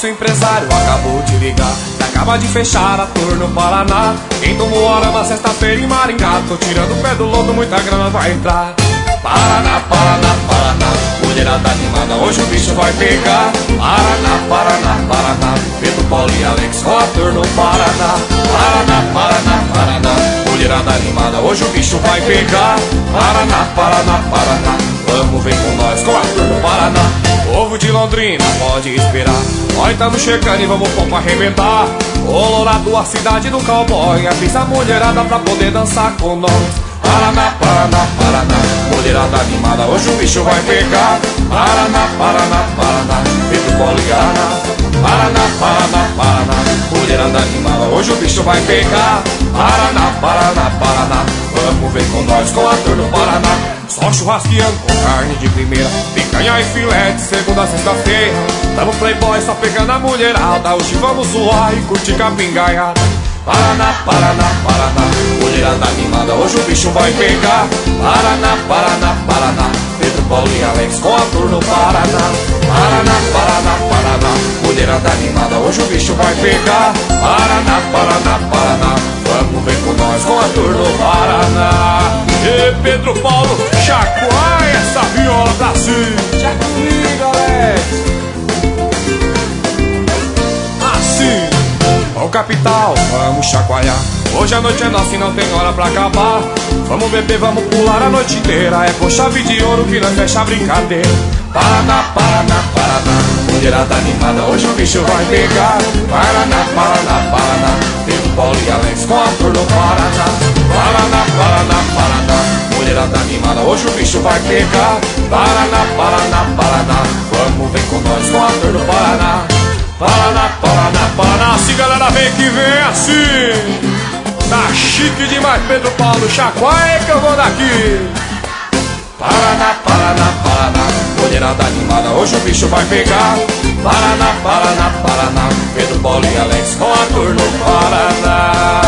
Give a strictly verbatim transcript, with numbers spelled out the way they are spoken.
nosso empresário acabou de ligar e acaba de fechar a tour no Paraná. Quem tomou hora na sexta-feira em Maringá, tô tirando o pé do lodo, muita grana vai entrar. Paraná, Paraná, Paraná, mulherada animada, hoje o bicho vai pegar. Paraná, Paraná, Paraná, Pedro, Paulo e Alex com a tour no Paraná. Paraná, Paraná, Paraná, mulherada animada, hoje o bicho vai pegar. Paraná, Paraná, Paraná, vamos ver com nós com a tour no Paraná. Povo de Londrina, pode esperar, nós estamos chegando e vamos pôr pra arrebentar. Colorado, a cidade do cowboy, avisa a mulherada pra poder dançar com nós. Paraná, Paraná, Paraná, mulherada animada, hoje o bicho vai pegar. Paraná, Paraná, Paraná, Pedro, Paulo e Ana. Paraná, Paraná, Paraná, mulherada animada, hoje o bicho vai pegar. Paraná, Paraná, Paraná, vamos ver com nós com a tour do Paraná. Só churrasqueando com carne de primeira, picanha e filé de segunda a sexta-feira. Tamo playboy só pegando a mulherada, hoje vamos suar e curtir capingaiada. Paraná, Paraná, Paraná, mulherada animada, hoje o bicho vai pegar. Paraná, Paraná, Paraná, Pedro, Paulo e Alex com a tour no Paraná. Paraná, Paraná, Paraná, mulherada animada, hoje o bicho vai pegar. Paraná, Paraná, Paraná, vamos ver com nós com a tour no Paraná. E Pedro, Paulo, chacoalha essa viola pra cima. Chacoalha, Alex. Assim. Ó capital, vamos chacoalhar. Hoje a noite é nossa e não tem hora pra acabar. Vamos beber, vamos pular a noite inteira. É com chave de ouro que nós fecha a brincadeira. Paraná, Paraná, Paraná, mulherada animada, hoje o bicho vai pegar. Paraná, Paraná, Paraná, Pedro, Paulo e Alex com a tour no Paraná. Paraná, Paraná, Paraná, mulherada animada, hoje o bicho vai pegar. Paraná, Paraná, Paraná, vamos ver com nós com a tour no Paraná. Paraná, Paraná, Paraná, assim galera, vem que vem assim. Tá chique demais, Pedro, Paulo, chacoalha que eu vou daqui. Paraná, Paraná, Paraná, mulherada animada, hoje o bicho vai pegar. Paraná, Paraná, Paraná, Pedro, Paulo e Alex com a tour no Paraná.